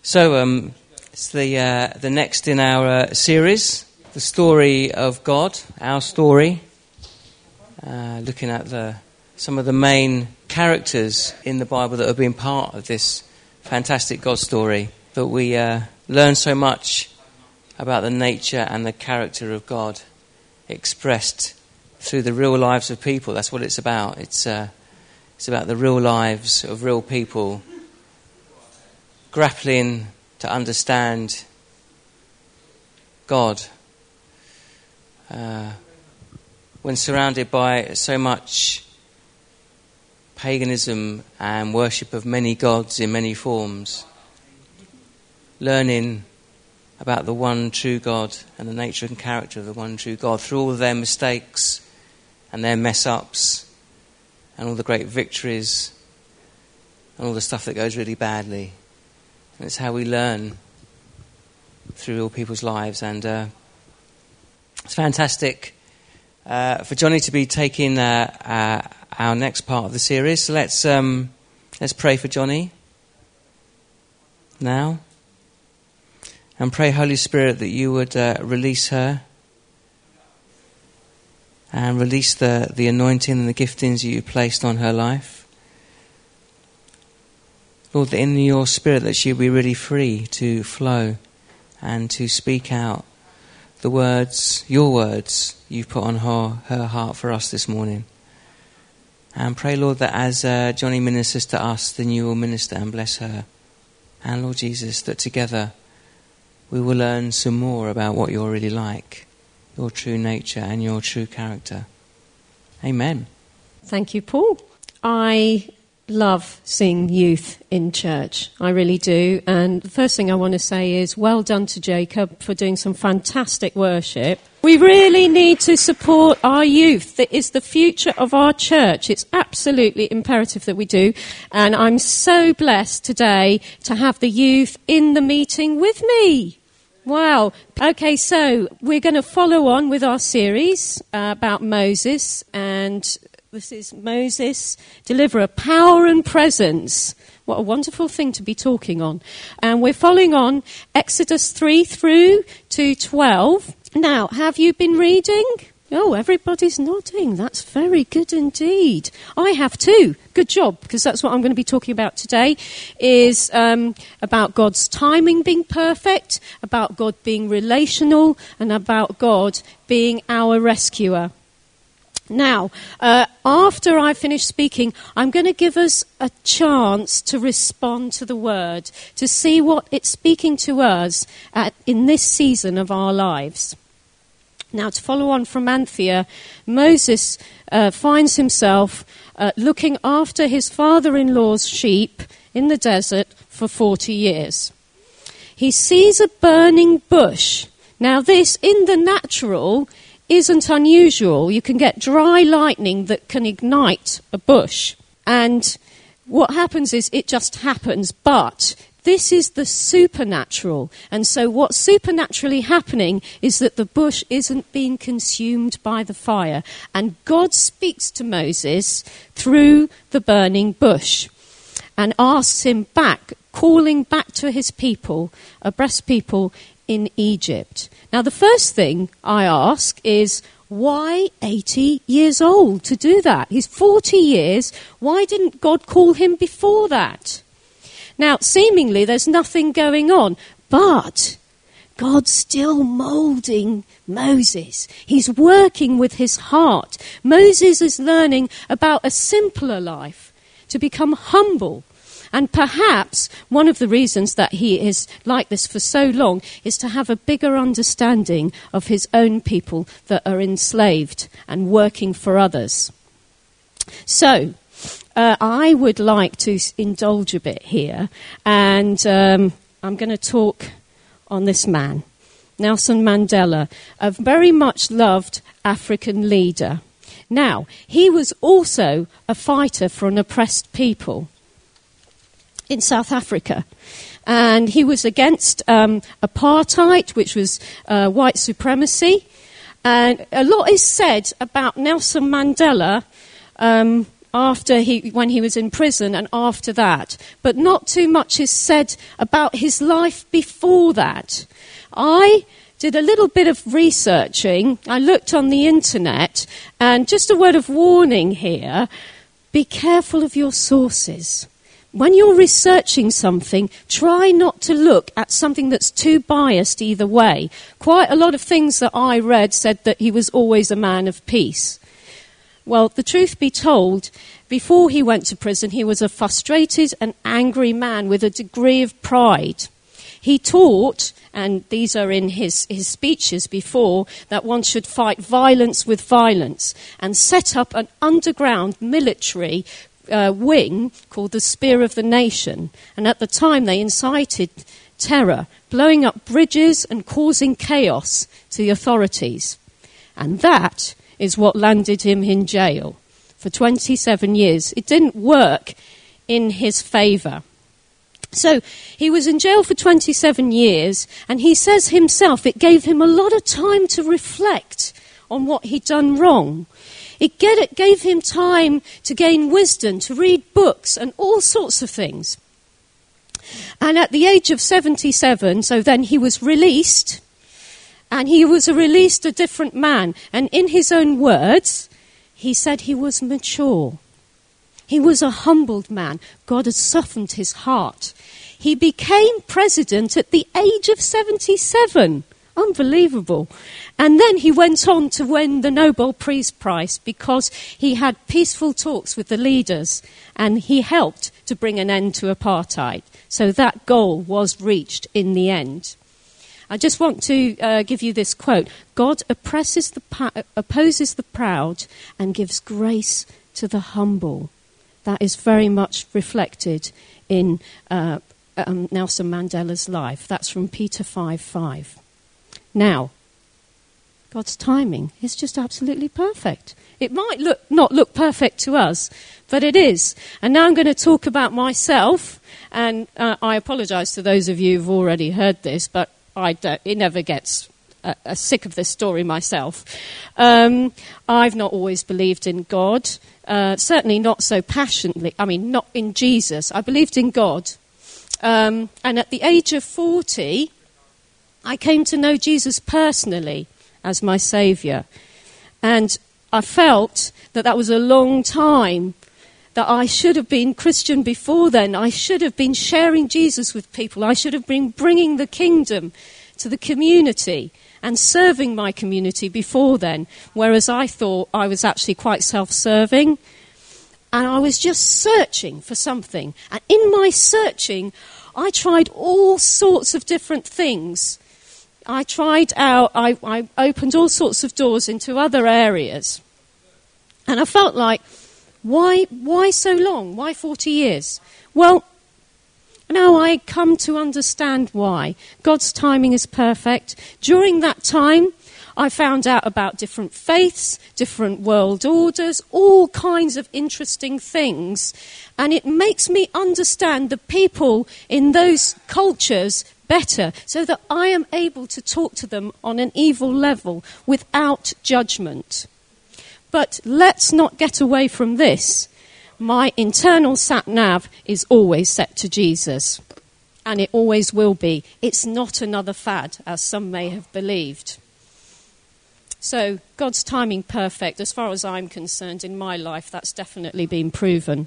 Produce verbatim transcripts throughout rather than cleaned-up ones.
So um, it's the uh, the next in our uh, series, the story of God, our story, uh, looking at the some of the main characters in the Bible that have been part of this fantastic God story, that we uh, learn so much about the nature and the character of God expressed through the real lives of people. That's what it's about. It's uh, it's about the real lives of real people grappling to understand God. Uh, when surrounded by so much paganism and worship of many gods in many forms, learning about the one true God and the nature and character of the one true God through all of their mistakes and their mess-ups and all the great victories and all the stuff that goes really badly. And it's how we learn through all people's lives. And uh, it's fantastic uh, for Johnny to be taking uh, uh, our next part of the series. So let's um, let's pray for Johnny now. And pray, Holy Spirit, that you would uh, release her and release the, the anointing and the giftings that you placed on her life. Lord, that in your Spirit that she'll be really free to flow and to speak out the words, your words, you've put on her, her heart for us this morning. And pray, Lord, that as uh, Johnny ministers to us, then you will minister and bless her. And Lord Jesus, that together we will learn some more about what you're really like, your true nature and your true character. Amen. Thank you, Paul. I love seeing youth in church. I really do. And the first thing I want to say is well done to Jacob for doing some fantastic worship. We really need to support our youth. That is the future of our church. It's absolutely imperative that we do. And I'm so blessed today to have the youth in the meeting with me. Wow. Okay, so we're going to follow on with our series uh, about Moses, and this is Moses, Deliverer, Power and Presence. What a wonderful thing to be talking on. And we're following on Exodus three through to twelve. Now, have you been reading? Oh, everybody's nodding. That's very good indeed. I have too. Good job, because that's what I'm going to be talking about today, is um, about God's timing being perfect, about God being relational, and about God being our rescuer. Now, uh, after I finish speaking, I'm going to give us a chance to respond to the word, to see what it's speaking to us at, in this season of our lives. Now, to follow on from Anthea, Moses uh, finds himself uh, looking after his father-in-law's sheep in the desert for forty years. He sees a burning bush. Now, this, in the natural, isn't unusual. You can get dry lightning that can ignite a bush. And what happens is it just happens, but this is the supernatural. And so what's supernaturally happening is that the bush isn't being consumed by the fire. And God speaks to Moses through the burning bush and asks him back, calling back to his people, oppressed people in Egypt. Now, the first thing I ask is, why eighty years old to do that? He's forty years. Why didn't God call him before that? Now, seemingly, there's nothing going on, but God's still moulding Moses. He's working with his heart. Moses is learning about a simpler life, to become humble. And perhaps one of the reasons that he is like this for so long is to have a bigger understanding of his own people that are enslaved and working for others. So, Uh, I would like to indulge a bit here, and um, I'm going to talk on this man, Nelson Mandela, a very much loved African leader. Now, he was also a fighter for an oppressed people in South Africa, and he was against um, apartheid, which was uh, white supremacy, and a lot is said about Nelson Mandela. Um, after he, when he was in prison and after that. But not too much is said about his life before that. I did a little bit of researching. I looked on the internet, and just a word of warning here, be careful of your sources. When you're researching something, try not to look at something that's too biased either way. Quite a lot of things that I read said that he was always a man of peace. Well, the truth be told, before he went to prison, he was a frustrated and angry man with a degree of pride. He taught, and these are in his, his speeches before, that one should fight violence with violence, and set up an underground military uh, wing called the Spear of the Nation. And at the time they incited terror, blowing up bridges and causing chaos to the authorities. And that is what landed him in jail for twenty-seven years. It didn't work in his favour. So he was in jail for twenty-seven years, and he says himself it gave him a lot of time to reflect on what he'd done wrong. It gave him time to gain wisdom, to read books and all sorts of things. And at the age of seventy-seven, so then he was released, and he was a released a different man. And in his own words, he said he was mature. He was a humbled man. God had softened his heart. He became president at the age of seventy-seven. Unbelievable. And then he went on to win the Nobel Peace Prize because he had peaceful talks with the leaders, and he helped to bring an end to apartheid. So that goal was reached in the end. I just want to uh, give you this quote. God oppresses the pa- opposes the proud and gives grace to the humble. That is very much reflected in uh, um, Nelson Mandela's life. That's from Peter five five. Now, God's timing is just absolutely perfect. It might look not look perfect to us, but it is. And now I'm going to talk about myself, and uh, I apologise to those of you who've already heard this, but I don't, it never gets uh, uh, sick of this story myself. Um, I've not always believed in God, uh, certainly not so passionately. I mean, not in Jesus. I believed in God. Um, and at the age of forty, I came to know Jesus personally as my saviour. And I felt that that was a long time, that I should have been Christian before then. I should have been sharing Jesus with people. I should have been bringing the kingdom to the community and serving my community before then, whereas I thought I was actually quite self-serving. And I was just searching for something. And in my searching, I tried all sorts of different things. I tried out, I, I opened all sorts of doors into other areas. And I felt like, why why so long? Why forty years? Well, now I come to understand why. God's timing is perfect. During that time, I found out about different faiths, different world orders, all kinds of interesting things. And it makes me understand the people in those cultures better, so that I am able to talk to them on an evil level without judgment. But let's not get away from this. My internal sat-nav is always set to Jesus, and it always will be. It's not another fad, as some may have believed. So God's timing perfect, as far as I'm concerned, in my life, that's definitely been proven.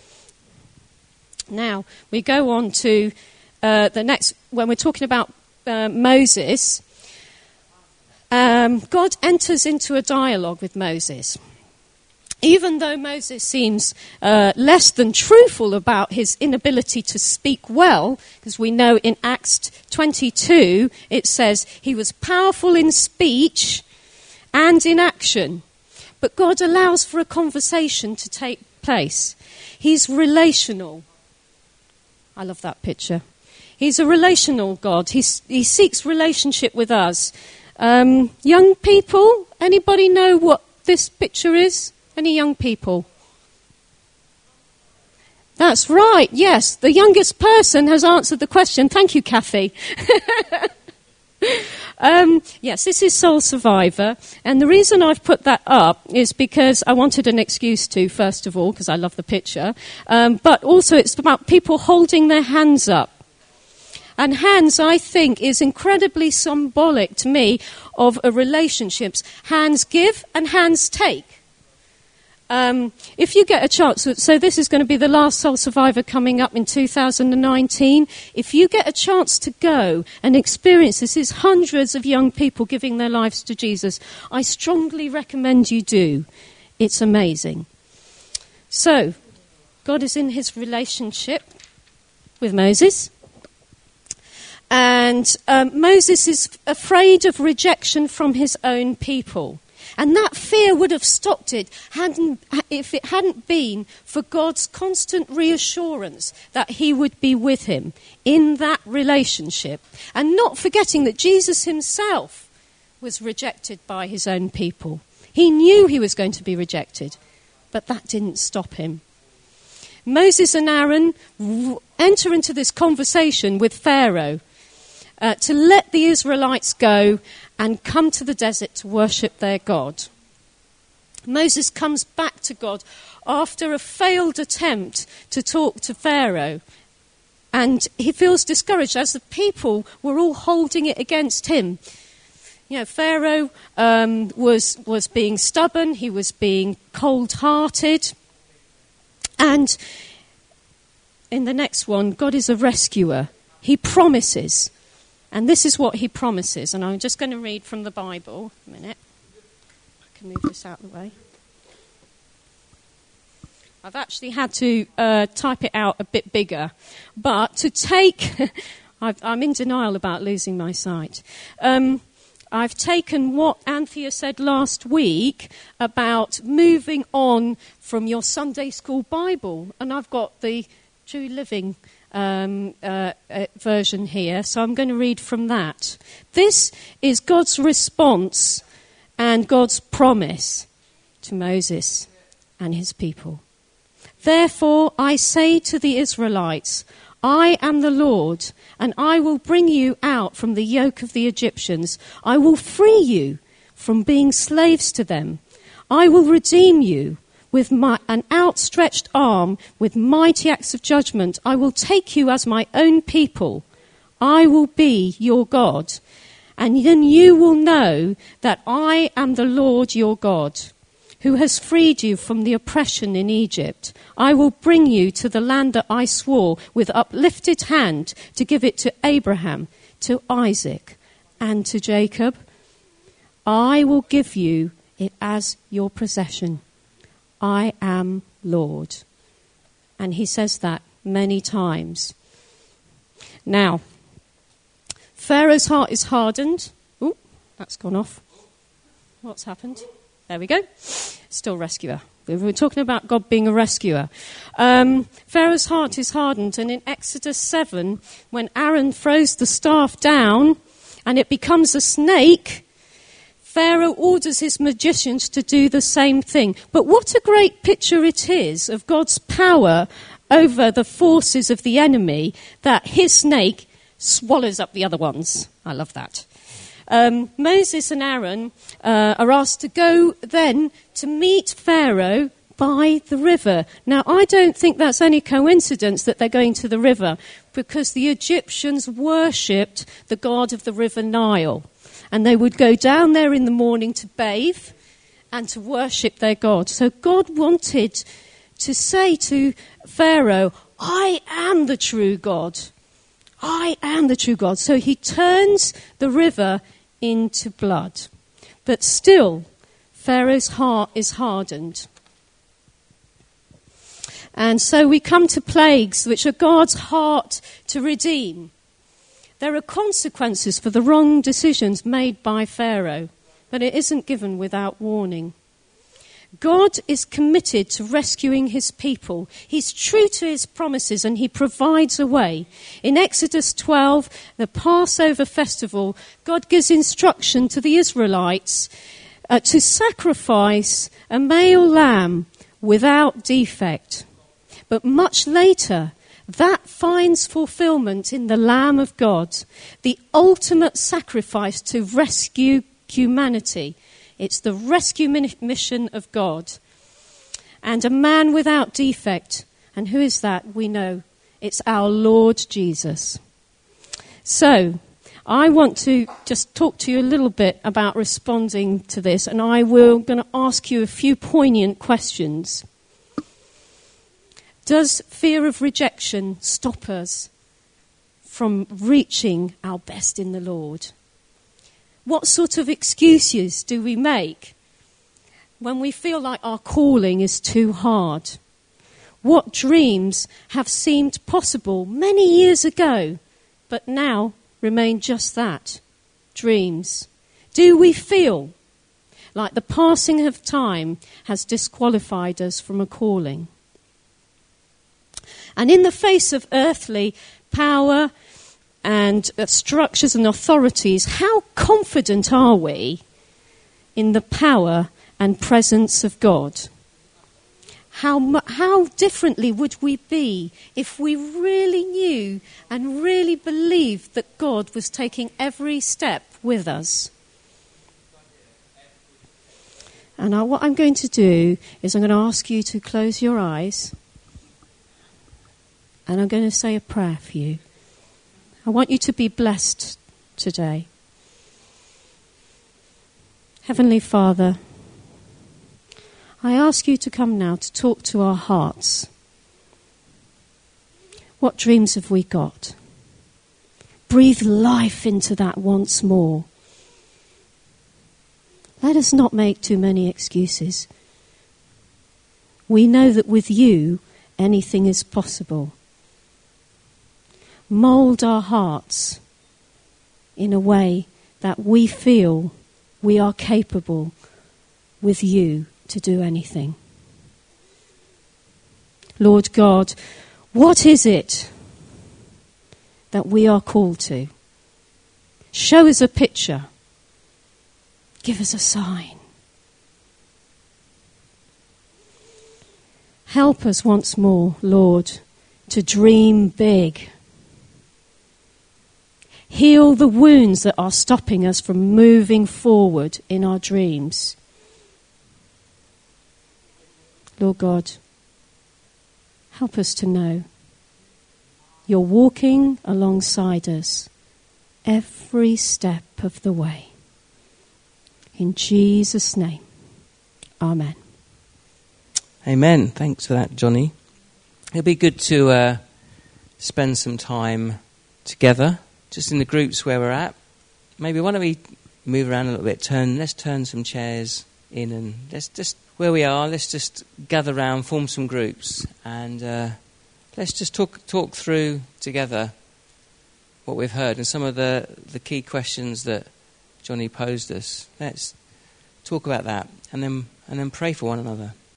Now, we go on to Uh, the next, when we're talking about uh, Moses, um, God enters into a dialogue with Moses. Even though Moses seems uh, less than truthful about his inability to speak well, because we know in Acts twenty-two it says he was powerful in speech and in action. But God allows for a conversation to take place. He's relational. I love that picture. He's a relational God. He's, he seeks relationship with us. Um, young people, anybody know what this picture is? Any young people? That's right, yes. The youngest person has answered the question. Thank you, Kathy. Um, yes, this is Soul Survivor, and the reason I've put that up is because I wanted an excuse to, first of all, because I love the picture, um, but also it's about people holding their hands up. And hands, I think, is incredibly symbolic to me of a relationships. Hands give and hands take. Um, if you get a chance, so this is going to be the last Soul Survivor coming up in two thousand nineteen. If you get a chance to go and experience this, is hundreds of young people giving their lives to Jesus. I strongly recommend you do. It's amazing. So, God is in his relationship with Moses. And um, Moses is afraid of rejection from his own people. And that fear would have stopped it hadn't, if it hadn't been for God's constant reassurance that he would be with him in that relationship. And not forgetting that Jesus himself was rejected by his own people. He knew he was going to be rejected, but that didn't stop him. Moses and Aaron enter into this conversation with Pharaoh uh, to let the Israelites go and come to the desert to worship their God. Moses comes back to God after a failed attempt to talk to Pharaoh. And he feels discouraged as the people were all holding it against him. You know, Pharaoh um, was, was being stubborn. He was being cold-hearted. And in the next one, God is a rescuer. He promises. And this is what he promises. And I'm just going to read from the Bible. A minute. I can move this out of the way. I've actually had to uh, type it out a bit bigger. But to take... I've, I'm in denial about losing my sight. Um, I've taken what Anthea said last week about moving on from your Sunday school Bible. And I've got the True Living Um, uh, uh, version here, so I'm going to read from that. This is God's response and God's promise to Moses and his people. Therefore, I say to the Israelites, I am the Lord, and I will bring you out from the yoke of the Egyptians. I will free you from being slaves to them. I will redeem you with my, an outstretched arm, with mighty acts of judgment. I will take you as my own people. I will be your God. And then you will know that I am the Lord your God, who has freed you from the oppression in Egypt. I will bring you to the land that I swore with uplifted hand to give it to Abraham, to Isaac, and to Jacob. I will give you it as your possession. I am Lord. And he says that many times. Now, Pharaoh's heart is hardened. Ooh, that's gone off. What's happened? There we go. Still rescuer. We were talking about God being a rescuer. Um, Pharaoh's heart is hardened. And in Exodus seven, when Aaron throws the staff down and it becomes a snake, Pharaoh orders his magicians to do the same thing. But what a great picture it is of God's power over the forces of the enemy, that his snake swallows up the other ones. I love that. Um, Moses and Aaron uh, are asked to go then to meet Pharaoh by the river. Now, I don't think that's any coincidence that they're going to the river, because the Egyptians worshipped the god of the river Nile. And they would go down there in the morning to bathe and to worship their God. So God wanted to say to Pharaoh, I am the true God. I am the true God. So he turns the river into blood. But still, Pharaoh's heart is hardened. And so we come to plagues, which are God's heart to redeem. There are consequences for the wrong decisions made by Pharaoh, but it isn't given without warning. God is committed to rescuing his people. He's true to his promises and he provides a way. In Exodus twelve, the Passover festival, God gives instruction to the Israelites uh, to sacrifice a male lamb without defect. But much later, that finds fulfillment in the Lamb of God, the ultimate sacrifice to rescue humanity. It's the rescue mission of God. And a man without defect. And who is that? We know. It's our Lord Jesus. So, I want to just talk to you a little bit about responding to this, and I will going to ask you a few poignant questions. Does fear of rejection stop us from reaching our best in the Lord? What sort of excuses do we make when we feel like our calling is too hard? What dreams have seemed possible many years ago, but now remain just that, dreams? Do we feel like the passing of time has disqualified us from a calling? And in the face of earthly power and uh, structures and authorities, how confident are we in the power and presence of God? How mu- how differently would we be if we really knew and really believed that God was taking every step with us? And I, what I'm going to do is I'm going to ask you to close your eyes, and I'm going to say a prayer for you. I want you to be blessed today. Heavenly Father, I ask you to come now to talk to our hearts. What dreams have we got? Breathe life into that once more. Let us not make too many excuses. We know that with you, anything is possible. Mould our hearts in a way that we feel we are capable with you to do anything. Lord God, what is it that we are called to? Show us a picture. Give us a sign. Help us once more, Lord, to dream big. Heal the wounds that are stopping us from moving forward in our dreams. Lord God, help us to know you're walking alongside us every step of the way. In Jesus' name, amen. Amen. Thanks for that, Johnny. It'll be good to uh, spend some time together, just in the groups where we're at. Maybe why don't we move around a little bit, turn, let's turn some chairs in, and let's just, where we are, let's just gather round, form some groups, and uh, let's just talk talk through together what we've heard and some of the, the key questions that Johnny posed us. Let's talk about that, and then and then pray for one another.